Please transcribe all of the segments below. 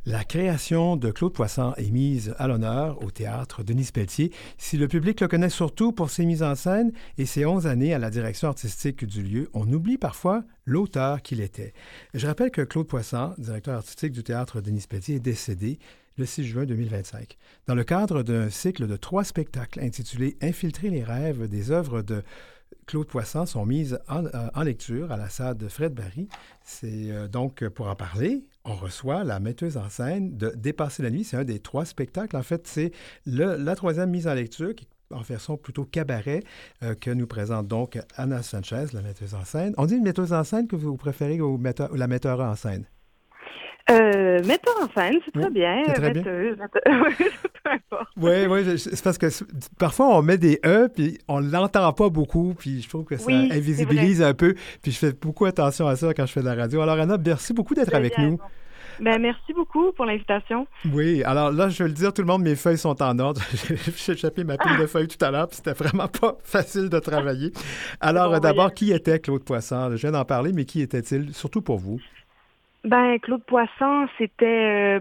La création de Claude Poisson est mise à l'honneur au théâtre Denis Pelletier. Si le public le connaît surtout pour ses mises en scène et ses 11 années à la direction artistique du lieu, on oublie parfois l'auteur qu'il était. Je rappelle que Claude Poisson, directeur artistique du théâtre Denis Pelletier, est décédé le 6 juin 2025. Dans le cadre d'un cycle de 3 spectacles intitulé Infiltrer les rêves, des œuvres de Claude Poisson sont mises en lecture à la salle de Fred Barry. C'est donc pour en parler, on reçoit la metteuse en scène de Dépasser la nuit. C'est un des 3 spectacles. En fait, c'est la 3e mise en lecture qui en version plutôt cabaret, que nous présente donc Anna Sanchez, la metteuse en scène. On dit une metteuse en scène que vous préférez ou la metteur en scène? Metteur en scène, c'est Oui, très bien. c'est très bien. Peu importe. Oui, oui, c'est parce que parfois on met des E, puis on l'entend pas beaucoup, puis je trouve que ça Oui, c'est vrai. invisibilise un peu, puis je fais beaucoup attention à ça quand je fais de la radio. Alors Anna, merci beaucoup d'être Vous avez avec bien nous. raison. Ben, merci beaucoup pour l'invitation. Oui, alors là, je vais le dire, tout le monde, mes feuilles sont en ordre. J'ai échappé ma pile de feuilles tout à l'heure, puis c'était vraiment pas facile de travailler. C'est bon, Alors on va y d'abord, qui arriver. était Claude Poisson? Je viens d'en parler, mais qui était-il, surtout pour vous? Ben, Claude Poisson, c'était,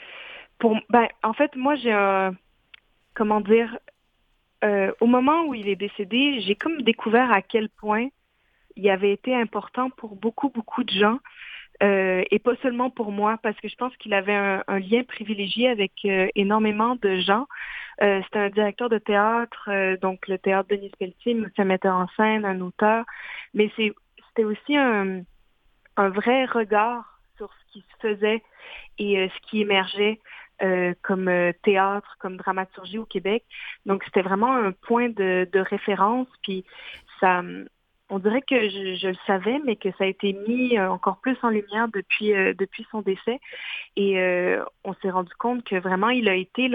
en fait, moi, comment dire, au moment où il est décédé, j'ai comme découvert à quel point il avait été important pour beaucoup, beaucoup de gens. Et pas seulement pour moi, parce que je pense qu'il avait un lien privilégié avec énormément de gens. C'était un directeur de théâtre, donc le théâtre Denis Pelletier, mais aussi un metteur en scène, un auteur. Mais c'était aussi un vrai regard sur ce qui se faisait et ce qui émergeait comme théâtre, comme dramaturgie au Québec. Donc, c'était vraiment un point de référence. Puis, ça, on dirait que je le savais, mais que ça a été mis encore plus en lumière depuis son décès. Et on s'est rendu compte que vraiment, il a été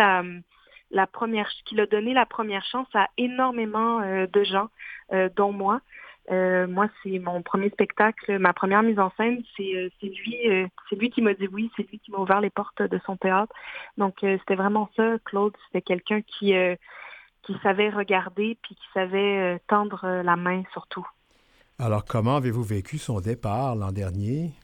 qu'il a donné la première chance à énormément de gens, dont moi. Moi, c'est mon premier spectacle, ma première mise en scène, c'est lui qui m'a dit oui, c'est lui qui m'a ouvert les portes de son théâtre. Donc, c'était vraiment ça, Claude, c'était quelqu'un qui savait regarder puis qui savait tendre la main surtout. Alors, comment avez-vous vécu son départ l'an dernier?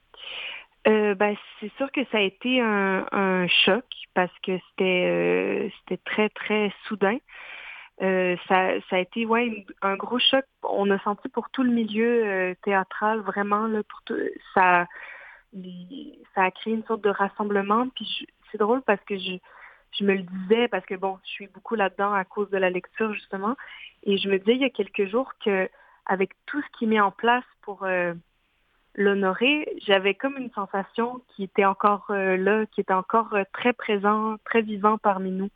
C'est sûr que ça a été un choc parce que c'était très, très soudain. Ça a été un gros choc. On a senti pour tout le milieu théâtral, vraiment, là, ça a créé une sorte de rassemblement. Puis c'est drôle parce que je me le disais, parce que bon, je suis beaucoup là-dedans à cause de la lecture, justement. Et je me disais il y a quelques jours que avec tout ce qui est mis en place pour l'honorer, j'avais comme une sensation qui était encore là, qui était encore très présent, très vivant parmi nous.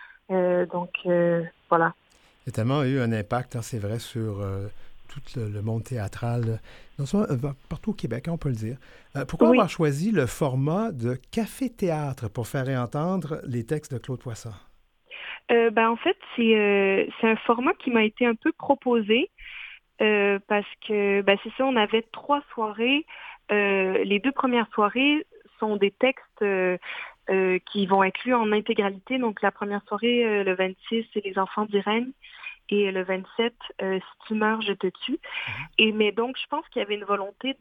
Voilà. Il y a tellement eu un impact, hein, c'est vrai, sur tout le monde théâtral, non seulement partout au Québec, hein, on peut le dire. Pourquoi Oui. avoir choisi le format de café-théâtre pour faire réentendre les textes de Claude Poisson? En fait, c'est un format qui m'a été un peu proposé parce que c'est ça, on avait 3 soirées. Les 2 premières soirées sont des textes qui vont être lus en intégralité. Donc la première soirée, le 26, c'est Les enfants d'Irène. Et le 27, Si tu meurs, je te tue. Mais donc, je pense qu'il y avait une volonté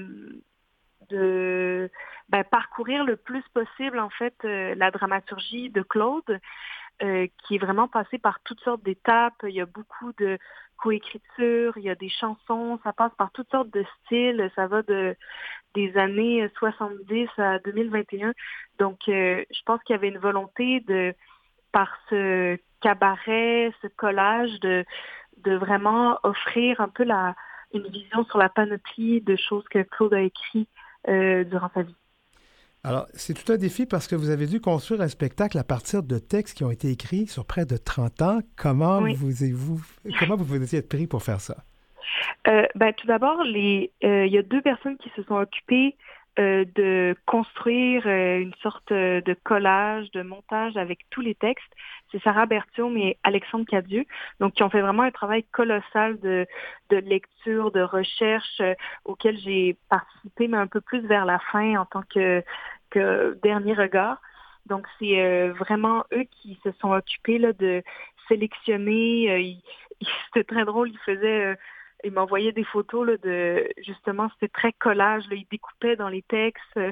de parcourir le plus possible, en fait, la dramaturgie de Claude, qui est vraiment passé par toutes sortes d'étapes. Il y a beaucoup de coécriture, il y a des chansons, ça passe par toutes sortes de styles, ça va des années 70 à 2021. Donc, je pense qu'il y avait une volonté par ce cabaret, ce collage, de vraiment offrir un peu une vision sur la panoplie de choses que Claude a écrit durant sa vie. Alors, c'est tout un défi parce que vous avez dû construire un spectacle à partir de textes qui ont été écrits sur près de 30 ans. Oui. Comment vous vous étiez pris pour faire ça? Tout d'abord, il y a 2 personnes qui se sont occupées de construire une sorte de collage, de montage avec tous les textes. C'est Sarah Berthiaume et Alexandre Cadieux, donc qui ont fait vraiment un travail colossal de lecture, de recherche auquel j'ai participé, mais un peu plus vers la fin en tant que dernier regard. Donc, c'est vraiment eux qui se sont occupés là, de sélectionner. C'était très drôle, il m'envoyait des photos là, de justement, c'était très collage. Là, il découpait dans les textes.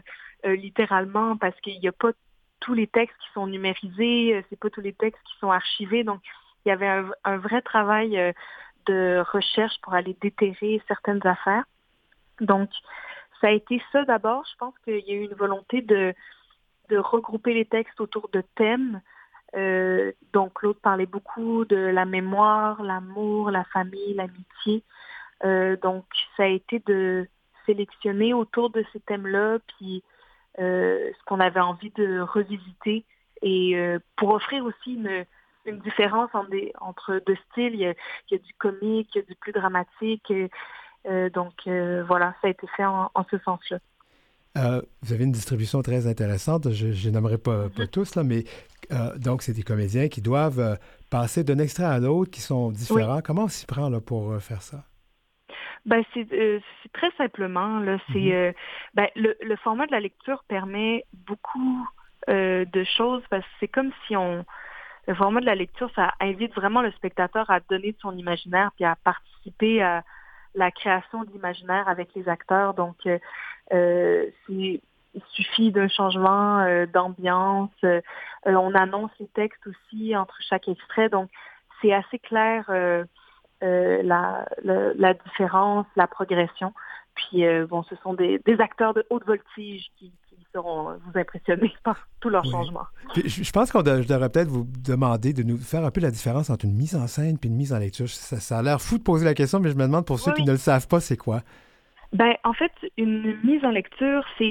littéralement parce qu'il n'y a pas tous les textes qui sont numérisés, c'est pas tous les textes qui sont archivés. Donc, il y avait un vrai travail de recherche pour aller déterrer certaines affaires. Donc, ça a été ça d'abord. Je pense qu'il y a eu une volonté de regrouper les textes autour de thèmes. Donc, Claude parlait beaucoup de la mémoire, l'amour, la famille, l'amitié. Donc, ça a été de sélectionner autour de ces thèmes-là, puis ce qu'on avait envie de revisiter et pour offrir aussi une différence entre deux styles. Il y a du comique, il y a du plus dramatique. Donc, voilà, ça a été fait en ce sens-là. Vous avez une distribution très intéressante. Je n'aimerais pas tous, là, mais donc, c'est des comédiens qui doivent passer d'un extrait à l'autre, qui sont différents. Oui. Comment on s'y prend là, pour faire ça? Ben, c'est très simplement, là, c'est le format de la lecture permet beaucoup de choses parce que c'est comme si le format de la lecture, ça invite vraiment le spectateur à donner de son imaginaire puis à participer à la création d'imaginaire avec les acteurs. Donc, il suffit d'un changement d'ambiance. On annonce les textes aussi entre chaque extrait. Donc, c'est assez clair la différence, la progression. Puis, ce sont des acteurs de haute voltige qui seront vous impressionner par tous leurs changements. Puis, je pense je devrais peut-être vous demander de nous faire un peu la différence entre une mise en scène et une mise en lecture. Ça a l'air fou de poser la question, mais je me demande pour ceux qui ne le savent pas, c'est quoi? Ben, en fait, une mise en lecture, c'est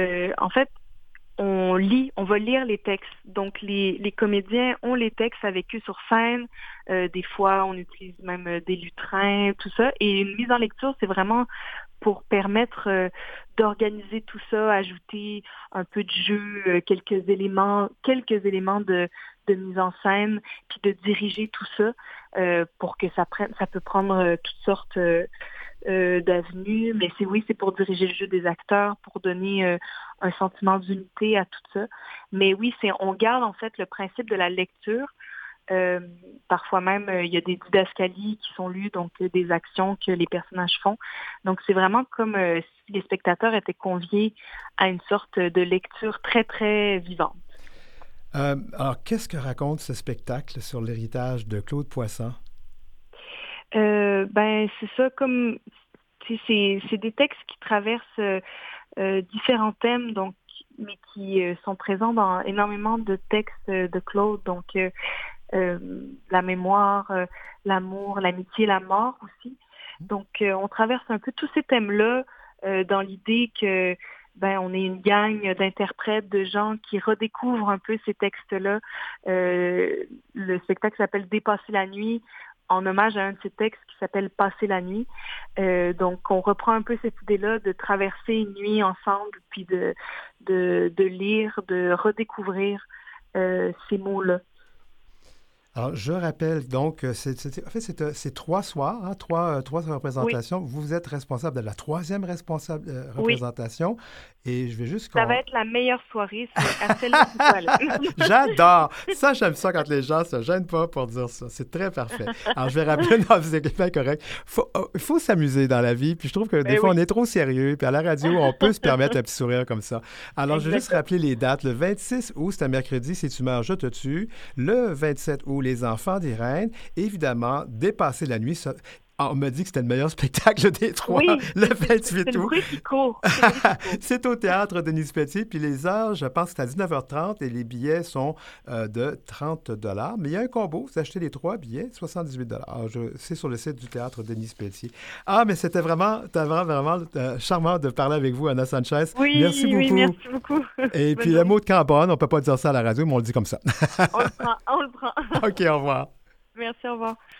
on va lire les textes. Donc, les comédiens ont les textes avec eux sur scène. Des fois, on utilise même des lutrins, tout ça. Et une mise en lecture, c'est vraiment pour permettre d'organiser tout ça, ajouter un peu de jeu, quelques éléments de mise en scène, puis de diriger tout ça pour que ça peut prendre toutes sortes d'avenues, mais c'est pour diriger le jeu des acteurs, pour donner un sentiment d'unité à tout ça. Mais oui, on garde en fait le principe de la lecture. Parfois même, il y a des didascalies qui sont lues, donc des actions que les personnages font. Donc, c'est vraiment comme si les spectateurs étaient conviés à une sorte de lecture très, très vivante. Alors, qu'est-ce que raconte ce spectacle sur l'héritage de Claude Poisson? C'est ça, comme c'est des textes qui traversent différents thèmes, donc mais qui sont présents dans énormément de textes de Claude, donc la mémoire, l'amour, l'amitié, la mort aussi. Donc on traverse un peu tous ces thèmes-là dans l'idée que on est une gang d'interprètes, de gens qui redécouvrent un peu ces textes-là. Le spectacle s'appelle Dépasser la nuit, en hommage à un de ces textes qui s'appelle Passer la nuit. Donc, on reprend un peu cette idée-là de traverser une nuit ensemble, puis de lire, de redécouvrir ces mots-là. Alors, je rappelle donc, c'est 3 soirs, hein, trois représentations. Oui. Vous êtes responsable de la 3e représentation. Et je vais juste... Ça va être la meilleure soirée, c'est à celle d'étoiles. J'adore! Ça, j'aime ça quand les gens ne se gênent pas pour dire ça. C'est très parfait. Alors, je vais rappeler, non, vous êtes bien correct. Il faut s'amuser dans la vie. Puis je trouve que des fois, on est trop sérieux. Puis à la radio, on peut se permettre un petit sourire comme ça. Alors, je vais juste rappeler les dates. Le 26 août, c'est un mercredi, Si tu meurs, je te tue. Le 27 août, Les enfants des reines. Évidemment, Dépasser la nuit. On m'a dit que c'était le meilleur spectacle des 3, le 28 août. C'est le bruit qui court. C'est au Théâtre Denis Pelletier. Puis les heures, je pense que c'est à 19h30 et les billets sont de 30 $. Mais il y a un combo. Vous achetez les 3 billets, 78 $. C'est sur le site du Théâtre Denis Pelletier. Ah, mais c'était vraiment charmant de parler avec vous, Anna Sanchez. Oui, merci beaucoup. Oui, merci beaucoup. Et puis le mot de Cambonne, on ne peut pas dire ça à la radio, mais on le dit comme ça. On le prend. OK, au revoir. Merci, au revoir.